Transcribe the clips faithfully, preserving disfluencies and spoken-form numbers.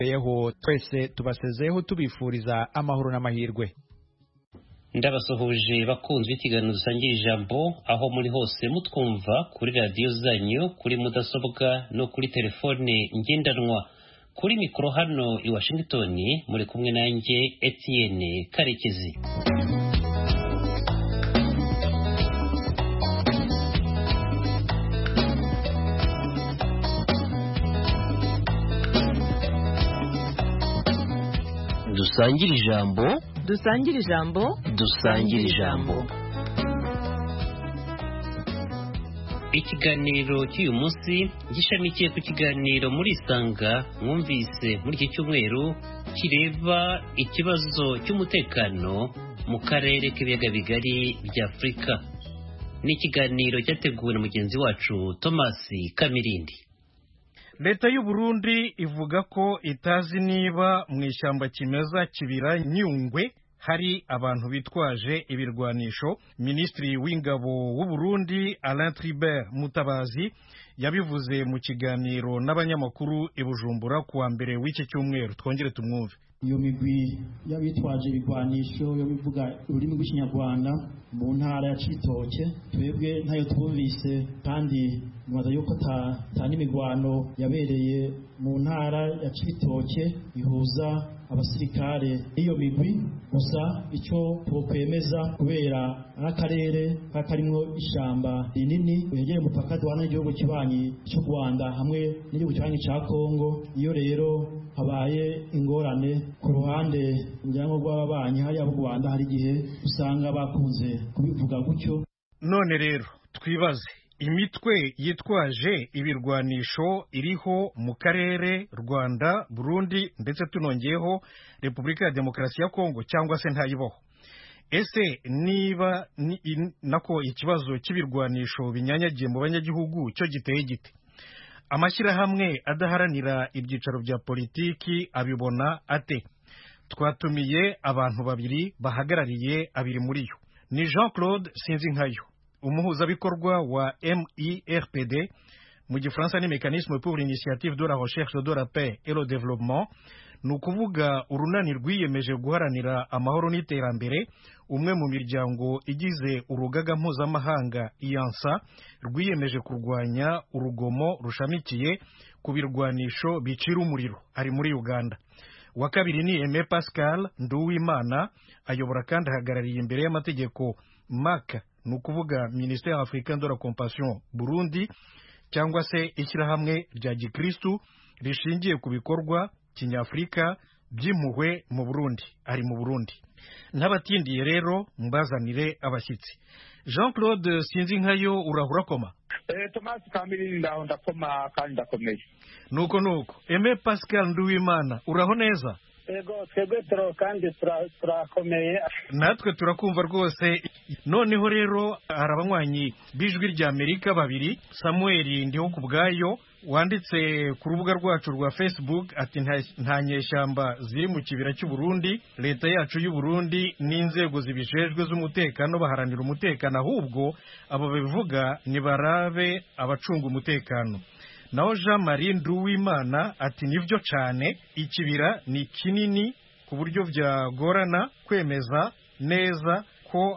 yeho twese tubasezeho tubifuriza amahoro n'amahirwe. Ndabasuhuje bakunzwe ikiganiro dusangiye ijambo aho muri hose mutwumva kuri radiyo zanyu, kuri mudasobwa no kuri telefone ngendanwa. Kuri mikoro hano i Washington muri kumwe nanjye Etienne Karekezi. Dusangire ijambo, dusangire ijambo, dusangire ijambo. Ikiganiro cy'uyu munsi gishamikiye ku kiganiro muri Isanga mwumvise muri iki cyumweru kireba ikibazo cy'umutekano mu karere k'ibiyaga bigari bya Afurika. Ni ikiganiro cyateguwe na mugenzi wacu Thomas Kamirindi. Leta y'u Burundi ivuga ko itazi niba mu ishyamba kimeza kibira Nyungwe hari abantu bitwaje ibirwanisho. Minisitiri w'ingabo w'u Burundi Alain Tribert Mutabazi yabivuze mu kiganiro n'abanyamakuru i Bujumbura kuwa mbere w'iki cyumweru. Twongere tumwumve. Iyo migwi y'abitwaje ibigwanisho yo bivuga ururimi rw'ikinyarwanda mu ntara ya Cibitoke twebwe ntayo twumvise, kandi mubaza yuko ta, ta n'imigwano yabereye mu ntara ya Cibitoke ihuza abasirikare iyo migwi. Gusa icyo twokwemeza kubera n'akarere karimwo ishamba rinini wegeye umupaka duhana n'igihugu kibanyi cy'u Rwanda hamwe n'igihugu kibanyi ca Kongo, iyo rero habaye ingorane ku ruhande njyango rw'ababanyi hariya mu Rwanda hari igihe usanga bakunze kubivuga gutyo. None rero twibaze, imitwe yitwaje ibirwanisho iriho mu karere Rwanda, Burundi ndetse tunongeyeho Repubulika ya Demokarasi ya Kongo, cyangwa se ntayibaho? Ese niba ni, nako ikibazo cy'ibirwanisho binyanyagiye mu banyagihugu cyo giteye gite? Amashyirahamwe adaharanira ibyicaro bya politiki abibona ate? Twatumiye abantu babiri bahagarariye abiri muri yo. Ni Jean Claude Sinzinkayo, umuhuzabikorwa wa M I R P D, mu gifaransa ni Mécanisme pour l'initiative de la recherche de la paix et le développement, ni ukuvuga urunani rwiyemeje guharanira amahoro n'iterambere, umwe mu miryango igize urugaga mpuzamahanga iyansa rwiyemeje kurwanya urugomo rushamikiye ku birwanisho bicira umuriro, ari muri Uganda. Wa kabiri ni Aimé Pascal Nduwimana, ayobora kandi ahagarariye imbere y'amategeko M A C, ni ukuvuga Ministère Africain de la Compassion Burundi, cyangwa se ishyirahamwe rya gikristu rishingiye ku bikorwa kinyafurika by'impuhwe mu Burundi, ari mu Burundi. Ntabatindiye rero mbazanire abashyitsi. Jean Claude Sinzinkayo, urahura koma? Eh, Thomas Kamirindi ndaho ndakoma kandi ndakomeye. Nuko nuko. Aimé Pascal Nduwimana, uraho neza? Ego twebwe turo kandi turakomeye. Natwe turakumva rwose. Noneho rero hari abanywanyi bijwi rya Amerika babiri, Samuel Ndihokubwayo wanditse ku rubuga rwacu rwa Facebook ati nta nyeshyamba ziri mu kibira cy'u Burundi, leta yacu y'u Burundi n'inzego zibijejwe z'umutekano baharanira umutekano, ahubwo abo bivuga ni barabe abacunga umutekano. Naho Jean Marie Nduwimana ati nivyo cyane, ikibira ni kinini ku buryo byagorana kwemeza neza ko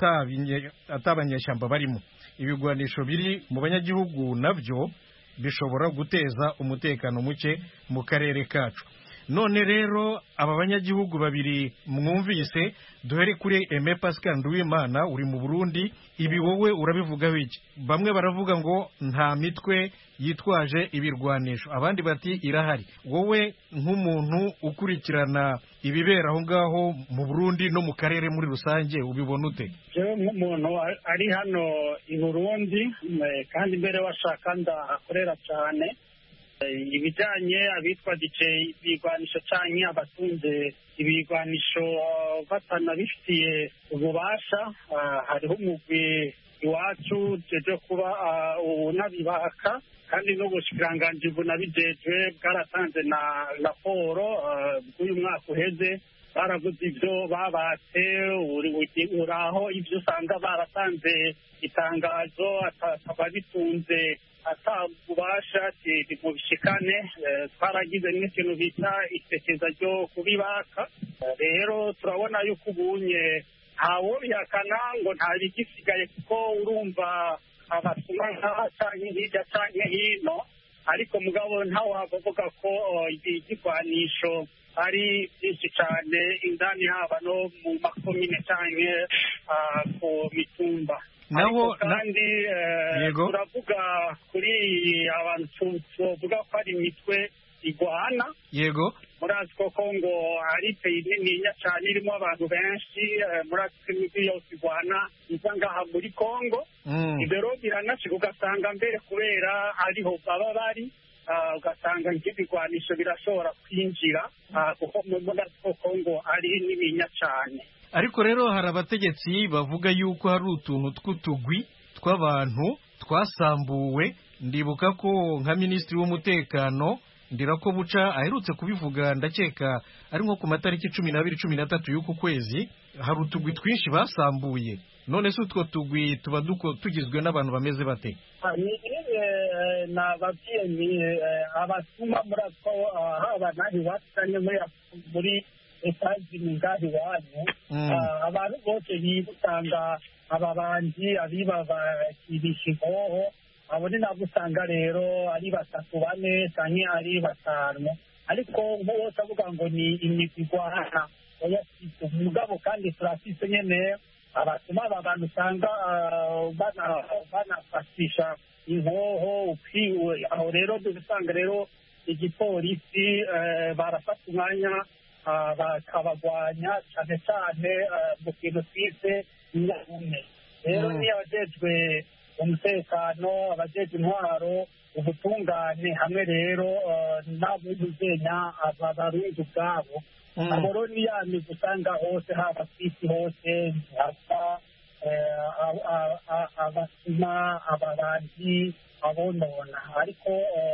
atabanyeshyamba barimo. Ibigwanisho biri mu banyagihugu nabyo bishobora guteza umutekano muke mu karere kacu. None rero aba banyagihugu babiri mwumvise, duhere kuri Aimé Pascal Nduwimana, uri mu Burundi, ibi wowe urabivugaho iki? Bamwe baravuga ngo nta mitwe yitwaje ibirwanisho, abandi bati irahari. Wowe nk'umuntu ukurikirana ibibera aho ngaho mu Burundi no mu karere muri rusange ubibona ute? Jewe nk'umuntu ari hano i Burundi kandi mbere washaka ndahakorera cyane ibijyanye abitwaje ibigwanisho canke abatunze ibigwanisho batanabifitiye ububasha. Hariho umugwi iwacu jeje kuba unabibaka, kandi n'ubushikiranganji bunabijejwe bwaratanze na raporo bw'uyu mwaka uheze baraguze ibyo babatse uraho ibyo usanga baratanze itangazo akaba bitunze atabubasha mu bishikane twaragize n'ikintu bita isekeza ryo kubibaka rero turabona yuko ubunye ntawo bihakana ngo ntabigisigaye kuko urumva abasuma nk'aha canke hirya canke hino ariko mugabo ntawe wavuga ko igigwanisho ari byinshi cyane indani haba no mu makomine canke ku mitumba naho kandi turavuga kuri abantu tuvuga ko ari imitwe igwana yego murazi ko Kongo ari peyi nininya cyane irimo abantu benshi murazi ko imiti yose igwana iza ngaha muri Kongo ibero biranashika ugasanga mbere kubera ariho baba bari ugasanga nk'ibigwanisho birashobora kwinjira kuko murazi ko Kongo ari nininya cyane ariko rero hari abategetsi bavuga yuko hari utuntu tw'utugwi tw'abantu twasambuwe ndibuka ko nka minisitiri w'umutekano ndirako buca aherutse kubivuga ndakeka ari nko ku matariki cumi n'abiri cumi na tatu y'uku kwezi hari utugwi twinshi basambuye none se utwo tugwi tuba tugizwe n'abantu bameze bate nababwiye ni abasuma murako haba nahi wasanye muri etazi ngahi wanyu abantu bose bibusanga ababanzi abiba bakibisha inkoho abo ni nabwo usanga rero ari batatu bane canke ari batanu ariko bose avuga ngo ni imigwi igwana oyafise umugabo kandi turafise nyene abatuma aba bantu usanga banafashisha inkoho ukwiwe aho rero dusanga rero igipolisi barafata umwanya bakabagwanya cyane cyane mu kintu twise nyabumwe rero niyo abajejwe umutekano abajejwe intwaro ubutungane hamwe rero n'abuzenya abarundi ubwabo abo rero ni ya migwi usanga hose haba ku isi hose hasa abasuma abarangi abonona ariko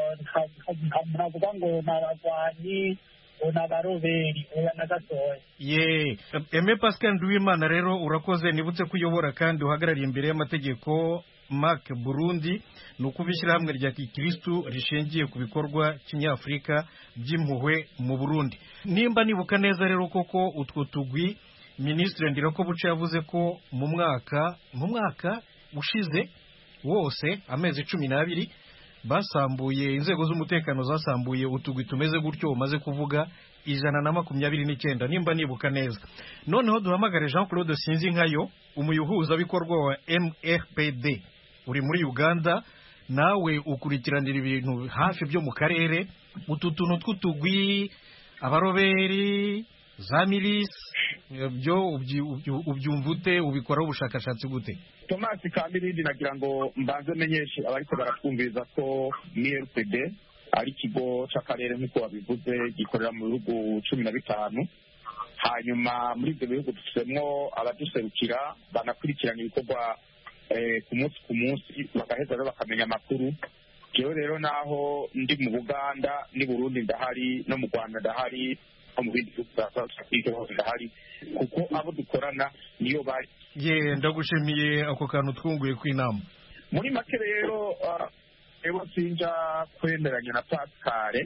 ntavuga ngo ni abagwanyi n'abaroberi oya na gatoya ye Aime Pascal Nduwimana rero urakoze nibutse kuyobora kandi uhagarariye imbere y'amategeko Mark Burundi ni ukubishyira hamwe rya Kikristu rishingiye ku bikorwa kinyafrika by'impuhwe mu Burundi nimba nibuka neza rero koko utwo tugwi Ministre Ndirako Buca yavuze ko mu mwaka mu mwaka ushize wose amezi cumi n'abiri basambuye inzego z'umutekano zasambuye utugwi tumeze gutyo umaze kuvuga ijana na makumyabiri n'icyenda nimba nibuka neza noneho duhamagare Jean Claude Sinzinkayo umuyuhuza bikorwa wa M R P D uri muri Uganda nawe ukurikiranira ibintu hafi byo mu karere utu tuntu tw'utugwi abaroberi za milisi byo ubyumvute ubikora ubushakashatsi gute Thomas Kamirindi nagira ngo mbanze menyeshe abariko baratwumviriza ko M R P D ari ikigo c'akarere nk'uko babivuze gikorera mu bihugu cumi na bitanu hanyuma muri ibyo bihugu dufitemo abaduserukira banakurikirana ibikorwa ku munsi ku munsi bagaheza rero bakamenya amakuru jewe rero naho ndi mu Buganda ni Burundi ndahari no mu Rwanda ndahari no mu bindi bihugu ndahari kuko abo dukorana niyo bari ye ndagushimiye ako kantu twunguye kw'inama muri make rero ebo sinja kwemeranya na Pascal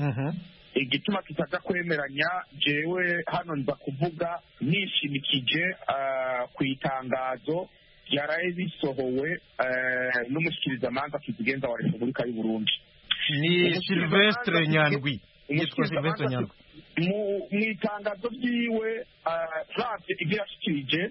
igituma tutaza kwemeranya jewe hano nza kuvuga nishimikije ku itangazo ryaraye bisohowe n'umushikirizamanza kizigenza wa Repubulika y'u Burundi ni Silvestre Nyandwi yitwa Silvestre Nyandwi mu itangazo ryiwe ravye ibyo yashikirije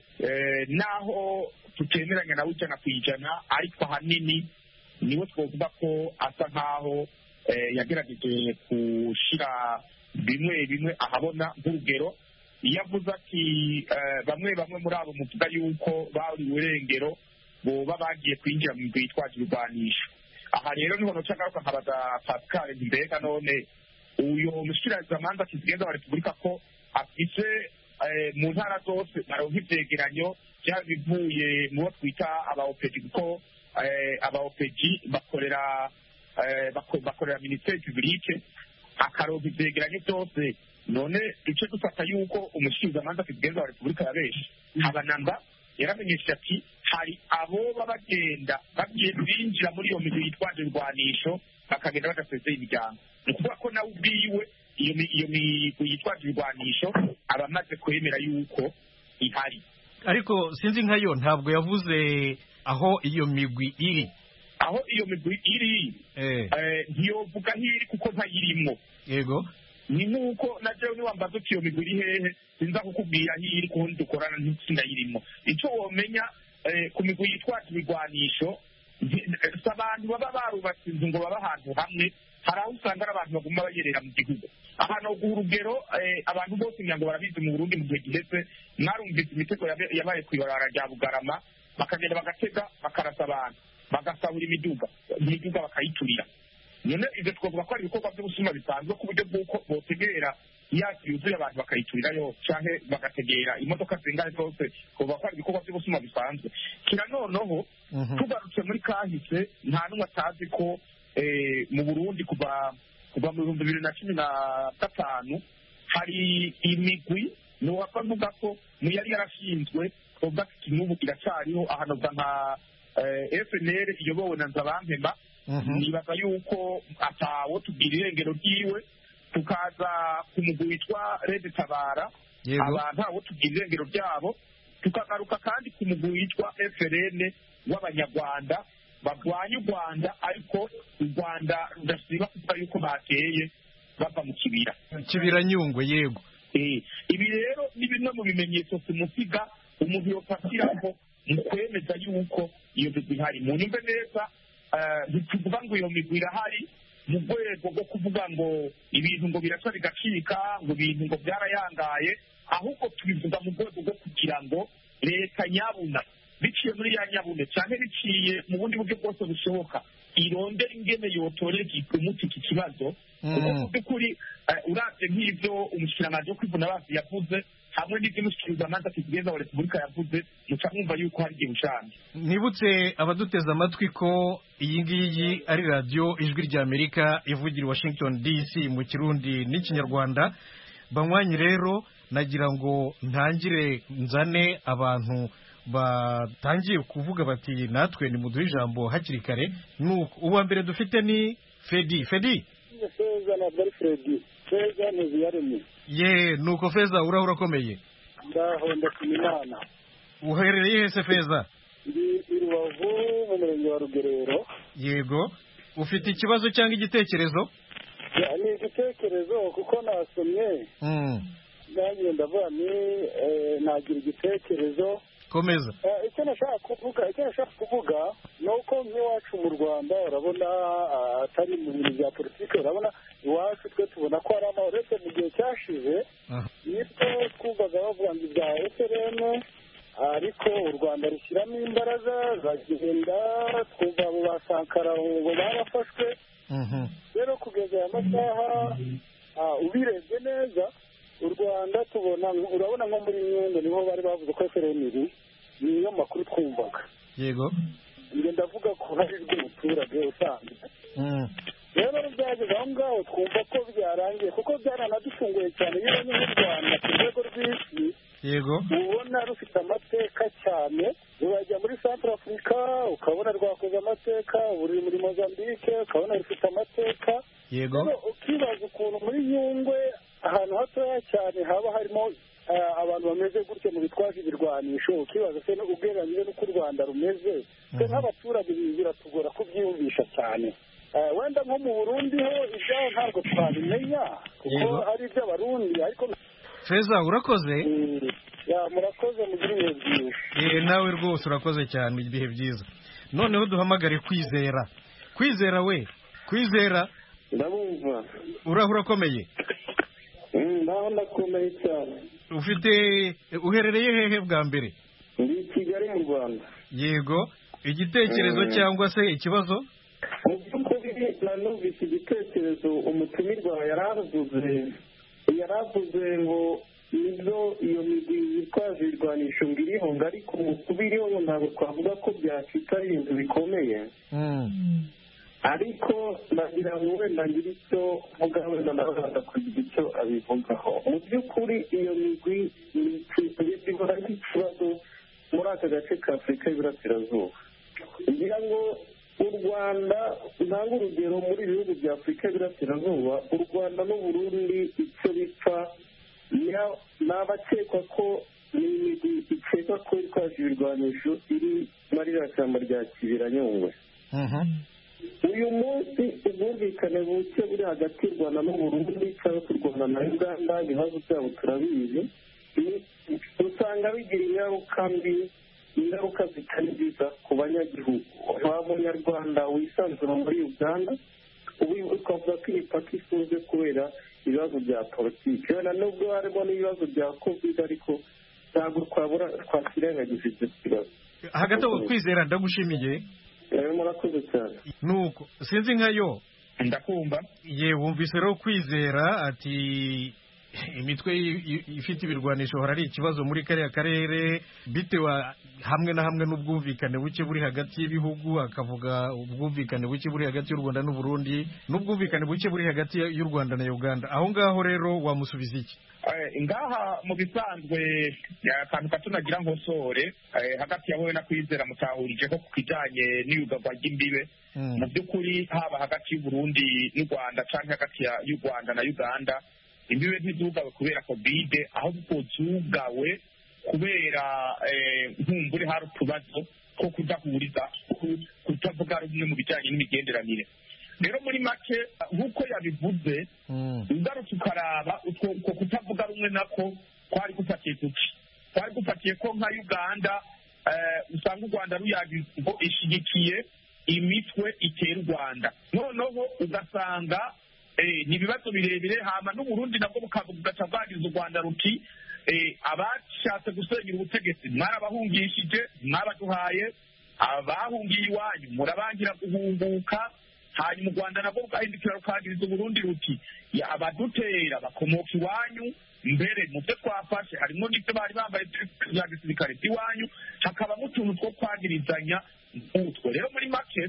naho tutemeranya nawe ijana ku ijana ariko ahanini niwe twovuga ko asa nkaho yagerageje gushira bimwe bimwe ahabona nk'urugero iyo avuze ati bamwe bamwe muri abo muvuga yuko bari urengero boba bagiye kwinjira mu bitwaje ibigwanisho aha rero niho noca ngaruka nkabaza Pascal mbega none uyo mushikirizamanza kizigenza wa Repubulika ko afise mu ntara zose naronka ivyegeranyo byaba bivuye mu bo twita aba O P G kuko aba O P G bakorera bakorera ministeri publique akaronka ivyegeranyo byose none duce dufata yuko umushingamanza kigenza wa repubulika ya benshi habanamba yaramenyesha ati hari abo bagenda bagiye binjira muri iyo migwi yitwaje ibigwanisho bakagenda badasezeye imiryango ni ukuvuga ko nawe ubwiwe iyo iyo migwi yitwaje ibigwanisho aba amaze kwemera yuko ihari. Ariko sinzi nkayo ntabwo yavuze aho iyo migwi iri. Aho iyo migwi iri eh ntiyovuga nk'iri kuko ntayirimo. Yego. Ni nk'uko na jewe niwambaza uti iyo migwi iri hehe sinza kukubwira nk'iri kundi dukorana n'itsindayirimo. Icyo womenya ku migwi yitwaje ibigwanisho abantu baba barubatse inzu ngo baba ahantu hamwe, hari aho usanga ari abantu baguma bayerera mu gihugu. Ahantu guha urugero abantu bose nyango barabizi mu Burundi mu gihe giheze mwarumvise imitego yabaye kw'ibarara rya Bugarama bakagenda bagatega bakarasa abantu bagasahura imiduga imiduga bakayiturira. None ibyo twavuga ko ari ibikorwa by'ubusuma bisanzwe ku buryo bw'uko botegera yaki yuzuye abantu bakayiturirayo canke bagategera imodoka zingane zose kuvuga ko ari ibikorwa by'ubusuma bisanzwe. Kira noneho tugarutse muri kahise nta n'umwe atazi ko mu Burundi kuva kuva mu bihumbi bibiri na cumi na gatanu hari imigwi niwapfa mvuga ko yari yarashinzwe kuvuga ko n'ubu iracyariho ahantu nka F N L iyobowe na Nzabampema. Nibaza yuko atawo tugira irengero ryiwe tukaza ku mugwi witwa Red Tabara abantu abo tugira irengero ryabo tukagaruka kandi ku mugwi witwa F R N w'Abanyarwanda barwanya u Rwanda ariko u Rwanda rudasiba kuvuga yuko bateye bava mu kibira kibira Nyungwe. Yego. Ibi rero ni bimwe mu bimenyetso simusiga umuntu yofatiraho mu kwemeza yuko iyo migwi ihari. Mu nyumve neza ntituvuga ngo iyo migwi irahari mu rwego rwo kuvuga ngo ibintu ngo biraca bigacika ngo ibintu ngo byarayangaye, ahubwo tubivuga mu rwego rwo kugira ngo leta nyabuna biciye muri ya nyabune cyane biciye mu bundi buryo bwose bushoboka irondera ingene yotorera umuti iki kibazo. Kuko mu by'ukuri uravye nk'ivyo umushikiranganji wo kwivuna amazi yavuze hamwe n'ivy'umushikiranganji kigenza wa repubulika yavuze muca mwumva yuko hari igihe ushanje. Nibutse abaduteze amatwi ko iyi ngiyi ari radiyo ijwi ry'Amerika ivugira i Washington D C mu Kirundi n'Ikinyarwanda. Banywanyi rero nagira ngo ntangire nzane abantu batangiye kuvuga bati natwe ni muduhe ijambo hakiri kare. Nuko uwa mbere dufite ni Fedi. Fedi Feza na Bari Fredi Feza ntiziyaremye. Ye nuko Feza urahura komeye. Ndaho ndakumimana. Uherereye hese Feza? Ndi Rubavu mu murenge wa Rugerero. Yego. Ufite ikibazo cyangwa igitekerezo? Ya ni igitekerezo kuko nasomye. Mm. Nanjye ndavuga ni nagira igitekerezo. Komeza. Icyo nashaka kuvuga icyo nashaka kuvuga ni uko nk'iwacu mu Rwanda urabona atari mu bintu bya politiki, urabona iwacu twe tubona ko hari amahoro. Uretse mu gihe cyashize nibwo twumvaga bavuga ngo ibya F R N ariko u Rwanda rushyiramo imbaraga bagenda twumva abo ba Sankara ngo barafashwe. Rero kugeza aya masaha ubirebye neza u Rwanda tubona urabona nko muri Nyungwe niho bari bavuze ko F R N iri niyo makuru twumvaga. Yego. Njye ndavuga ko hari rw'umuturage usanzwe. Rero byageze aho ngaho twumva ko byarangiye kuko byaranadufunguye cyane iyo ni nk'u Rwanda ku rwego rw'isi. Yego. Ubona rufite amateka cyane rurajya muri Central Africa ukabona rwakoze amateka, uri muri Mozambique ukabona rufite amateka. Yego. Ukibaza ukuntu muri Nyungwe ahantu hatoya cyane haba harimo abantu bameze gutyo mu bitwaje ibirwanisho, ukibaza se ugereranyije n'uko u Rwanda rumeze twe nk'abaturage biratugora kubyiyumvisha cyane. Wenda nko mu Burundi ho ibyaho ntabwo twabimenya kuko ari iby'abarundi ariko Feza urakoze. Ya murakoze mugire ibihe byiza. Eh nawe rwose urakoze cyane ibihe byiza. Noneho duhamagare Kwizera. Kwizera we Kwizera ndabumva. Urahura komeye? Ndaho ndakomeye cyane. Ufite uherereye hehe bwa mbere? Ndi Kigali mu Rwanda. Yego. Igitekerezo cyangwa se ikibazo? Mu by'ukuri nanumvise igitekerezo umutumirwa yaravuze yaravuze ngo nizo iyo migwi yitwaje irwanisho ngo iriho ngo ariko mu kuba iriho ntabwo twavuga ko byacika ari ibintu bikomeye. ariko nagira ngo wenda ngire icyo mvuga wenda nawe bagakugira icyo abivugaho. Mu by'ukuri iyo migwi ni ikintu gihora nk'ikibazo muri aka gace ka Afurika y'Iburasirazuba. Ngira ngo u Rwanda ntanga urugero muri ibihugu bya Afurika y'Iburasirazuba, u Rwanda n'Uburundi icyo bipfa ni abakekwa ko ni imigwi ikekwa ko itwaje ibirwanisho iri muri iriya shyamba rya Kibira Nyungwe. Uyu munsi ubwumvikane buke buri hagati y'u Rwanda n'Uburundi cyangwa se u Rwanda na Uganda, ibibazo byabo turabizi, usanga bigira ingaruka mbi, ingaruka zitari nziza ku banyagihugu. Nta munyarwanda wisanzura muri Uganda ubu twavuga ko imipaka ifunze kubera ibibazo bya politiki, wenda nubwo harimo n'ibibazo bya covid ariko ntabwo twabura twakirengagiza ibyo kibazo. Hagati aho Kwizera ndagushimiye. Murakoze cyane. Nuko sinzi nkayo ndakumva. Ye wumvise rero Kwizera ati imitwe ifite ibirwanisho hari ikibazo muri kariya karere bitewe hamwe na hamwe n'ubwumvikane buke buri hagati y'ibihugu, akavuga ubwumvikane buke buri hagati y'u Rwanda n'u Burundi n'ubwumvikane buke buri hagati y'u Rwanda na Uganda. Aho ngaho rero wamusubiza iki? Ngaha mu bisanzwe akantu gato nagira ngo sore hagati ya wowe na Kwizera mutahurije ko ku kijanye n'iyugagwa ry'imbibe. Mu by'ukuri haba hagati y'u Burundi n'u Rwanda cyangwa hagati y'u Rwanda na Uganda, imbibe ntizugawe kubera covid, ahubwo zugawe kubera nkumbure hari utubazo two kudahuriza, kutavuga rumwe mu bijyanye n'imigenderanire. Rero muri make nk'uko yabivuze, ugarutse ukaraba utwo kutavuga rumwe nako kwari gufatiye kuki kwari gufatiye ko nka Uganda usanga u Rwanda ruyagize ngo ishyigikiye imitwe itera u Rwanda, noneho ugasanga ni ibibazo birebire. Hama n'Uburundi nabwo bukavuga ugaca bwagize u Rwanda ruti abashatse gusenyera ubutegetsi mwarabahungishije, mwabaduhaye, abahungiye iwanyu murabangira guhunguka. Hanyuma u Rwanda nabwo rugahindukira rukagiriza Uburundi ruti abadutera bakomoka iwanyu, mbere mu byo twafashe harimo n'ibyo bari bambaye bya gisirikare by'iwanyu, hakabamo utuntu two kwagirizanya nk'utwo. Rero muri make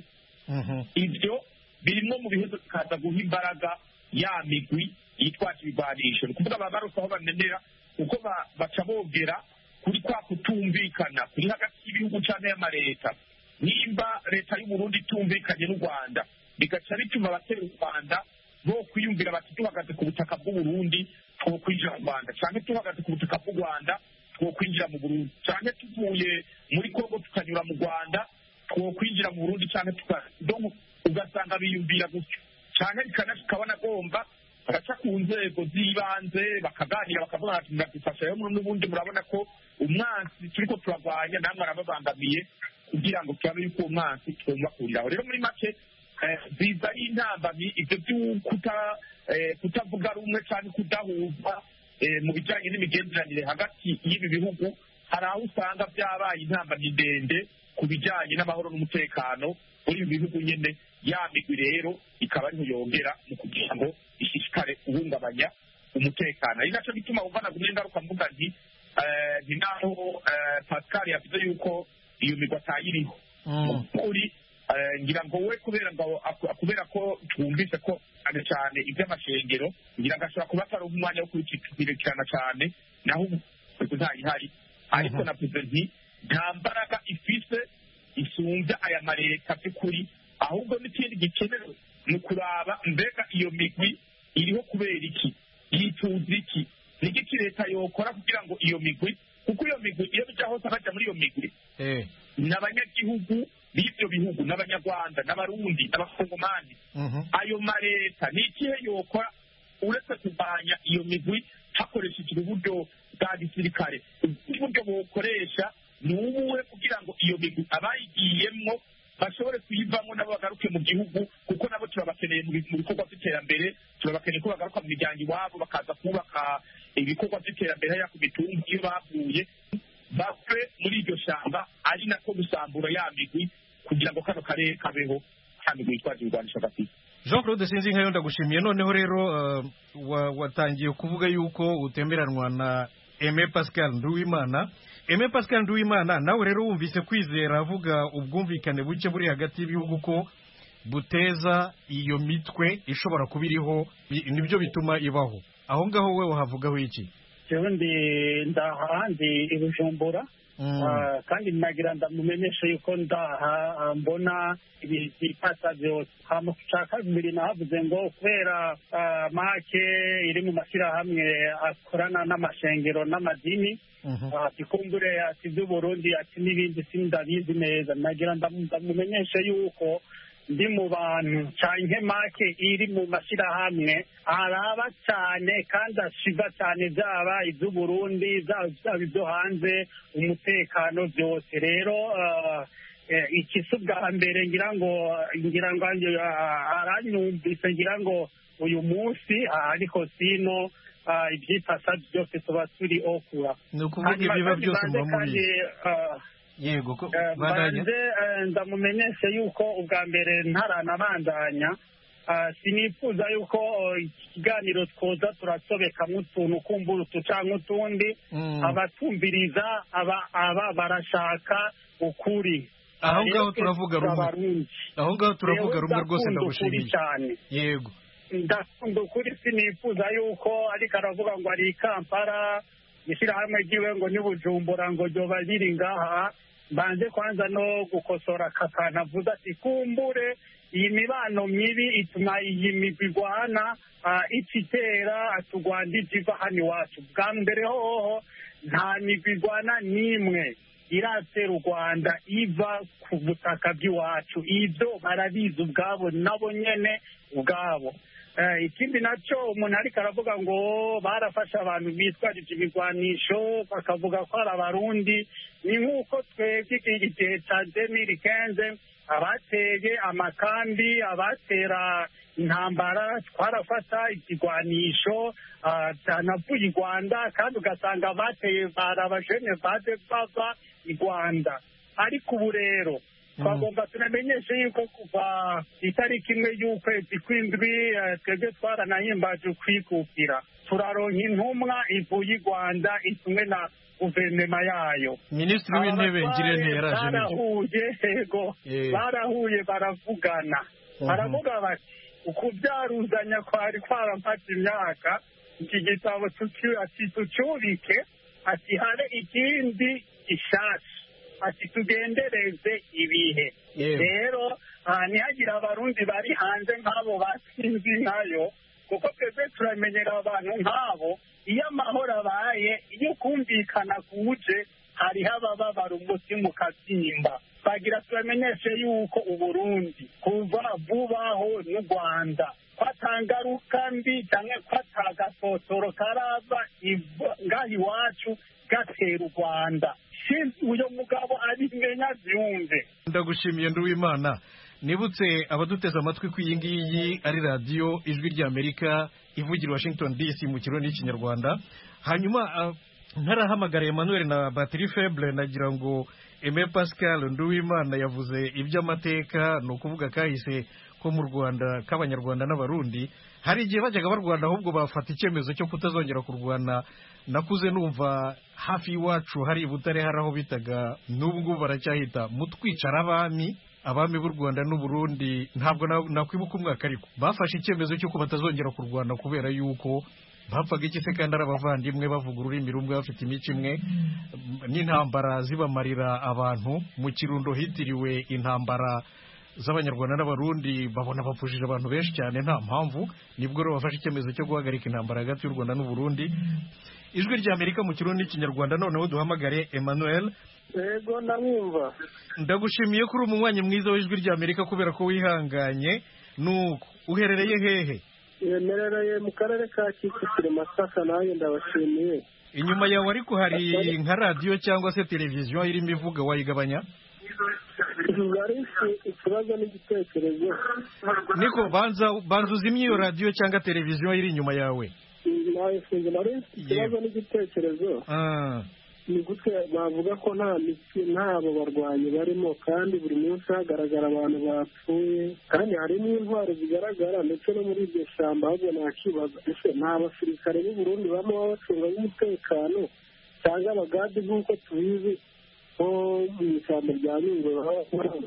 ibyo birimo mu bihugu bikaza guha imbaraga ya migwi yitwaje ibigwanisho, ni ukuvuga baba barose aho bamenera kuko baca bogera kuri kwa kutumvikana kuri hagati y'ibihugu cyane y'amareta. Nimba leta y'u Burundi itumvikanye n'u Rwanda, bigaca bituma abatera u Rwanda bo kwiyumvira bati tuhagaze ku butaka bw'u Burundi two kwinjira mu Rwanda, cyangwa tuhagaze ku butaka bw'u Rwanda two kwinjira mu Burundi, cyangwa tuvuye muri Kongo tukanyura mu Rwanda two kwinjira mu Burundi, cyangwa tukadongo ugasanga biyumvira gutyo. Cyane bikabona agomba bagaca ku nzego z'ibanze bakaganira bakavuga ati ndadufasha yo n'ubundi murabona ko umwansi turiko turagwanya namwe arababangamiye kugira ngo turabe yuko umwansi twumva kuriraho. Rero muri make biza ari intambamyi ibyo by'ukuta kutavuga rumwe cyane kudahuza mu bijyanye n'imigenderanire hagati y'ibi bihugu. Hari aho usanga byabaye intambamyi ndende ku bijyanye n'amahoro n'umutekano muri ibi bihugu nyine. Ya migwi rero ikaba ariho yongera mu kugira ngo ishishikare guhungabanya umutekano. Ari nacyo gituma wumva nagumye ingaruka mvuga nti ni naho Pascal yavuze yuko iyo migwi atayiriho kuri ngira ngo we kubera ngo kubera ko twumvise ko cyane cyane iby'amashengero ngira ngo ashobora kuba atari umwanya wo kubikurikirana cyane, naho ntayihari. Ariko navuze nti nta mbaraga ifise isumbya aya mareta by'ukuri, ahubwo n'ikindi gikenewe ni ukuraba mbega iyo migwi iriho kubera iki, yifuza iki, n'igiki leta yokora kugira ngo iyo migwi, kuko iyo migwi iyo bijya hose bajya muri iyo migwi n'abanyagihugu b'ibyo bihugu, n'abanyarwanda n'abarundi n'abakongomani. Ayo mareta ni ikihe yokora uretse kurwanya iyo migwi hakoreshejwe uburyo bwa gisirikare? Uburyo bukoresha ni ubuhe kugira ngo iyo migwi abayigiyemwo bashobore kuyivamo nabo bagaruke mu gihugu, kuko nabo turabakeneye mu bikorwa by'iterambere, turabakeneye ko bagaruka mu miryango iwabo bakaza kubaka ibikorwa by'iterambere hariya ku mitumba iyo bavuye, bapfe muri iryo shamba, ari nako gusambura ya migwi kugira ngo kano karere kabeho kandi gwitwaje ibigwanisho gafite. Jean Claude Sinzinkayo ndagushimiye. Noneho rero watangiye kuvuga yuko utemeranwa na Aimé Pascal Nduwimana. Aimé Pascal Nduwimana, nawe rero wumvise Kwizera avuga ubwumvikane buke buri hagati y'ibihugu ko buteza iyo mitwe ishobora kuba iriho nibyo bituma ibaho. Aho ngaho we wahavugaho iki? jewe ndi ndaha ndi i Bujumbura kandi nagira ndamumenyesha yuko ndaha mbona ibipasa byose. hama cya kabiri nahavuze ngo kubera make iri mu mashyirahamwe akorana n'amashengero n'amadini ikumbure ati by'Uburundi ati n'ibindi sindabizi neza. nagira ndamumenyesha yuko ndi mu bantu cyane make iri mu mashyirahamwe araba cyane kandi ashiva cyane byaba iby'Uburundi byaba ibyo hanze umutekano byose. rero ikisi bwa mbere ngira ngo ngira ngo aranyumvise ngira ngo uyu munsi ariko sino ibyipasa byose tuba turi okura. ni ukuvuga ibiba byose muba mubizi. yego ko banze ndamumenyeshe yuko ubwa mbere ntaranabandanya sinifuza yuko ikiganiro twoza turasobekamo utuntu kumbura utu canke utundi abatumviriza aba barashaka ukuri. aho ngaho turavuga rumwe aho ngaho turavuga rumwe rwose ndagushimiye cyane. yego ndakunda ukuri sinifuza yuko ariko aravuga ngo ari Kampala ishyirahamwe ryiwe ngo ni Bujumbura ngo ryoba riri ngaha. Banze kwanza no gukosora kakana avuze ati kumbure iyi mibano mibi ituma iyi migwi igwana ikitera atugwanda ijiva hano iwacu. bwa mbere hoho nta migwi igwana n'imwe iratera u Rwanda iva ku butaka bw'iwacu. ibyo barabizi ubwabo nabo nyene ubwabo. ikindi nacyo umuntu ariko aravuga ngo barafashe abantu bitwarije ibigwanisho bakavuga ko ari Abarundi. ni nk'uko twebwe igihe cya demiri kenze abateye amakambi abatera intambara twarafata ikigwanisho cyanavuye i Rwanda kandi ugasanga abateye barabajene bade bava i Rwanda. ariko ubu rero twagomba tunamenyeshe yuko kuva itariki imwe y'ukwezi kw'indwi twebwe twaranahimbaje ukwikukira turaronka intumwa ivuye i Rwanda itumwe na guverinoma yayo. minisitiri w'intebe Ngirente yaraje barahuye yego barahuye baravugana baravuga bati ukubyaruzanya kwari kwaramfata imyaka iki gitabo ati tucyubike ati habe ikindi gishasha ati tugendereze ibihe. rero ntihagire Abarundi bari hanze nk'abo batsinzi nkayo kuko twebwe turamenyera abantu nk'abo iyo amahoro abaye iyo kumvikana kuje hariho abababara umutima ukabyimba. bagira turamenyeshe yuko Uburundi kuva bubaho n'u Rwanda kwatangaruka mbi cyangwa kwatagasotoro karava ngaho iwacu gatera u Rwanda. uyo mugabo abimenya byumve. ndagushimiye Nduwimana. nibutse abaduteze amatwi ko iyi ngiyi ari radiyo ijwi ry'Amerika ivugira Washington D C mu kirundi n'ikinyarwanda. hanyuma ntarahamagara Emmanuel na batterie faible nagira ngo Aimé Pascal Nduwimana yavuze iby'amateka ni ukuvuga kahise ko mu Rwanda k'Abanyarwanda n'Abarundi. hari igihe bajyaga barwana ahubwo bafata icyemezo cyo kutazongera kurwana. nakuze numva hafi y'iwacu hari i Butare hari aho bitaga n'ubu ngubu baracyahita mutwicara abami abami b'u Rwanda n'u Burundi. ntabwo nakwibuka umwaka ariko bafashe icyemezo cy'uko batazongera kurwana kubera yuko bapfaga iki se kandi ari abavandimwe bavuga ururimi rumwe bafite imico imwe n'intambara zibamarira abantu. mu Kirundo hitiriwe intambara z'Abanyarwanda n'Abarundi babona bapfushije abantu benshi cyane nta mpamvu. nibwo rero bafashe icyemezo cyo guhagarika intambara hagati y'u Rwanda n'u Burundi. ijwi ry'Amerika mu Kirundi n'ikinyarwanda. noneho duhamagare Emmanuel. yego ndamwumva. ndagushimiye kuri umunywanyi mwiza w'ijwi ry'Amerika kubera ko wihanganye. nuko uherereye hehe? yemerereye mu karere ka Kicukiro Masaka. nanjye ndabashimiye. inyuma yawe ariko hari nka radiyo cyangwa se televiziyo irimo ivuga wayigabanya? ari ikibazo n'igitekerezo. niko banza banza uzimye iyo radiyo cyangwa televiziyo iri inyuma yawe. nayifunze nari ikibazo n'igitekerezo. ni gute bavuga ko nta ntabo barwanyi barimo kandi buri munsi hagaragara abantu bapfuye kandi harimo intwaro zigaragara ndetse no muri iryo shyamba ahubwo nakibaza ese nta basirikare b'u Burundi bamo bacunga umutekano cyangwa abagadi nk'uko tubizi ko mu ishyamba rya Nyungwe baba barama.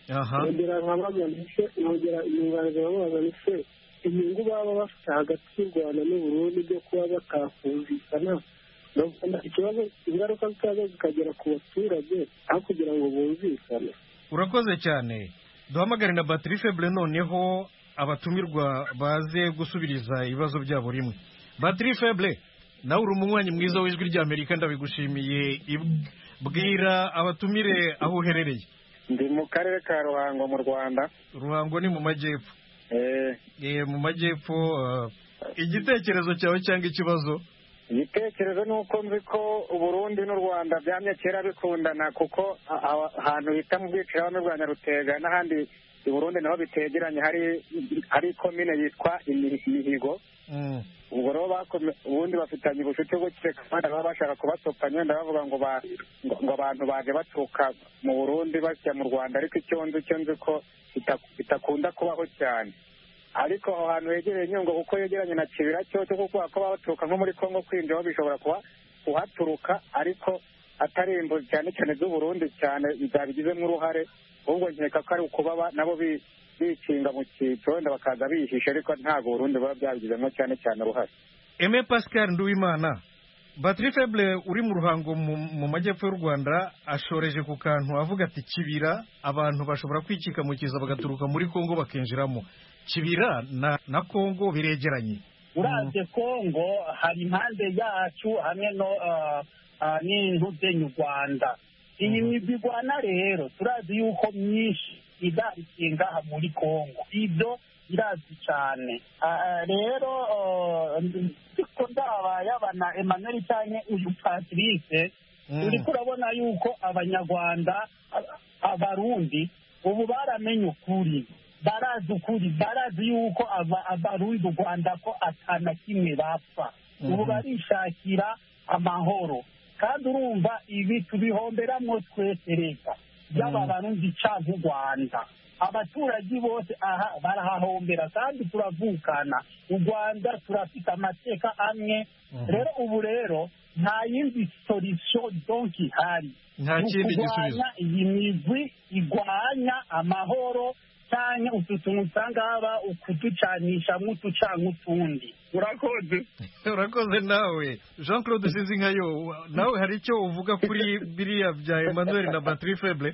nongera nkabaza ndetse nongera inyunganizi babaza ndetse inyungu baba bafite hagati y'u Rwanda n'u Burundi byo kuba batakumvikana ikibazo ingaruka zikaza zikagera ku baturage aho kugira ngo bumvikane. Urakoze cyane. Duhamagare na batterie faible noneho abatumirwa baze gusubiriza ibibazo byabo rimwe. Batterie faible nawe uri umunywanyi mwiza w'ijwi ry'Amerika ndabigushimiye. Bwira abatumire aho uherereye. Ndi mu karere ka Ruhango mu Rwanda. Ruhango ni mu majyepfo. Eh eh mu majyepfo. Uh, igitekerezo cyawe cyangwa ikibazo? Igitekerezo ni uko nzi ko Burundi n'u Rwanda byamye kera bikundana kuko ahantu hita mu bwicirano bwa Nyarutega n'ahandi i Burundi naho bitegeranye hari hari komine yitwa Imihigo. Mm. Ubwo rero ubundi bafitanye ubucuti buke kandi baba bashaka kubatopanya wenda bavuga ngo ngo abantu baje baturuka mu Burundi basya mu Rwanda ariko icyo nzi cyo nzi ko bitakunda kubaho cyane. Ariko aho hantu hegereye Nyungwe kuko yegeranye na Kibira cyo cyo kuko baba baturuka nko muri Kongo kwinjira bishobora kuba kuhaturuka ariko atari imbuzi cyane cyane z'u Burundi cyane bizabigizemo uruhare ahubwo nkeka ko ari ukuba nabo bikinga mu cyiciro wenda bakaza bihisha ariko ntabwo Burundi baba byabigizemo cyane cyane uruhare. Aimé Pascal Nduwimana, batterie faible uri mu Ruhango mu majyepfo y'u Rwanda ashoreje ku kantu avuga ati Kibira abantu bashobora kwikika mu kiza bagaturuka muri Kongo bakinjiramo. Kibira na na Kongo biregeranye. Uraje Kongo hari impande yacu hamwe no n'intuze y'u Rwanda. Iyi mibigwana rero turazi yuko myinshi idakinga muri Kongo. Ibyo irazi cyane. Rero ko ndaba yabana Emmanuel cyane uyu Patrice uri kurabona yuko abanyarwanda abarundi ubu baramenye ukuri. Barazi ukuri barazi yuko abarundi u Rwanda ko atana kimwe bapfa ubu barishakira amahoro kandi urumva ibi tubihomberamwo twese reka byaba barundi canke u Rwanda abaturage bose aha barahahombera kandi turavukana u Rwanda turafite amateka amwe rero ubu rero nta yindi solution donc ihari nta kindi gisubizo iyi migwi igwanya amahoro cyane ututuntu usanga haba ukuducanisha nk'utucanka utundi. Urakoze urakoze nawe Jean Claude Sinzinkayo nawe hari icyo uvuga kuri biriya bya Emmanuel na batterie faible?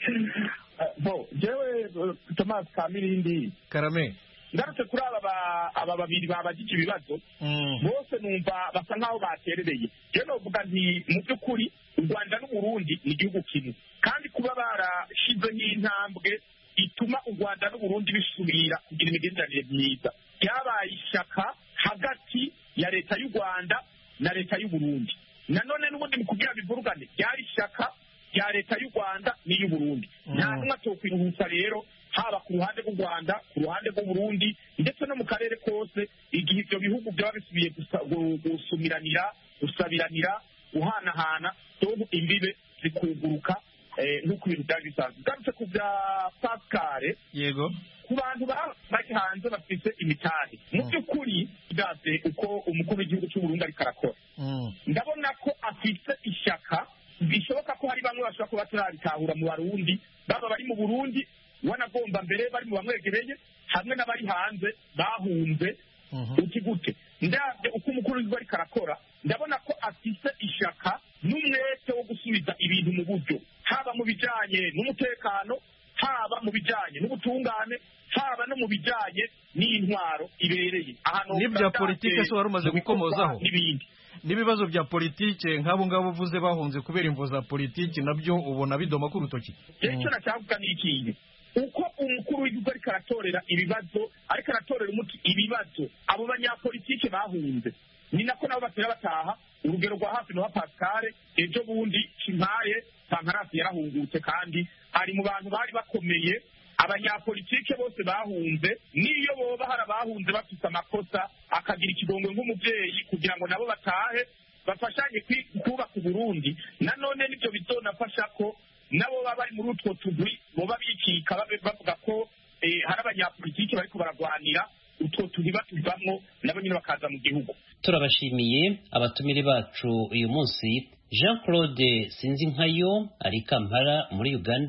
Bo jewe Thomas Kamirindi Karame ngarutse kuri aba aba babiri babagije ibibazo bose numva basa nkaho baterereye je novuga nti mu by'ukuri u Rwanda n'u Burundi ni igihugu kimwe kandi kuba barashize n'intambwe ituma u Rwanda n'u Burundi bisubira kugira imigenderanire myiza yabaye ishaka hagati ya leta y'u Rwanda na leta y'u Burundi nanone n'ubundi mu kugira bivurugane yari ishaka ya leta y'u Rwanda n'iy'u Burundi nta numwe atokwiruhutsa rero haba ku ruhande rw'u Rwanda ku ruhande rw'u Burundi ndetse no mu karere kose igihe ibyo bihugu byaba bisubiye gusumiranira gusabiranira guhanahana dogo imbibe zikuguruka nk'uko ibintu byari bisanzwe ugarutse ku bya Pascal yego ku bantu bari hanze bafite imitari mu by'ukuri byaze uko umukuru w'igihugu cy'u Burundi ariko arakora ndabona ko afite ishyaka bishoboka ko hari bamwe bashobora kuba batarabitahura mu Barundi baba bari mu Burundi wanagomba mbere bari mu bamwegereye hamwe n'abari hanze bahunze uti gute ndabye uko umukuru w'igihugu ariko arakora ndabona ko afite ishyaka n'umwete wo gusubiza ibintu mu buryo haba mu bijanye n'umutekano haba mu bijanye n'ubutungane haba no mu bijanye n'intwaro ibereye ahantu n'ibya politike so wari umaze gukomozaho n'ibindi n'ibibazo bya politike nk'abo ngabo uvuze bahunze kubera imvo za politike nabyo ubona bidoma ku rutoki icyo nacavuga ni ikintu uko umukuru w'igihugu ariko aratorera ibibazo ariko aratorera umuti ibibazo abo banyapolitike bahunze ni nako nabo batera bataha urugero rwa hafi no Pascal ejo bundi Kimpaye Pankarasi yarahungutse kandi ari mu bantu bari bakomeye abanyapolitike bose bahunze niyo boba hari abahunze bafite amakosa akagira ikigongo nk'umubyeyi kugira ngo nabo batahe bafashanye kubaka Burundi nanone nibyo bizonafasha ko nabo baba bari muri utwo tugwi boba bikika bavuga ko hari abanyapolitike bariko baragwanira utwo tugwi batuvamwo nabo nyine bakaza mu gihugu. Turabashimiye abatumire bacu uyu munsi Jean Claude Sinzinkayo ari Kampala muri Uganda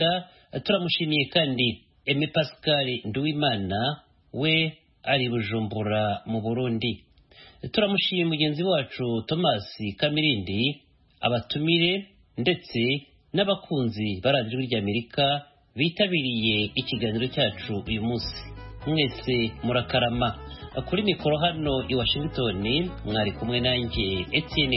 turamushimiye kandi Aime Pascal Nduwimana we ari Bujumbura mu Burundi. Turamushimiye mugenzi wacu Thomas Kamirindi, abatumire ndetse n'abakunzi baradiyo ry'Amerika bitabiriye ikiganiro cyacu uyu munsi. Mwese murakarama. Kuri mikoro hano i Washington mwari kumwe nanjye Etienne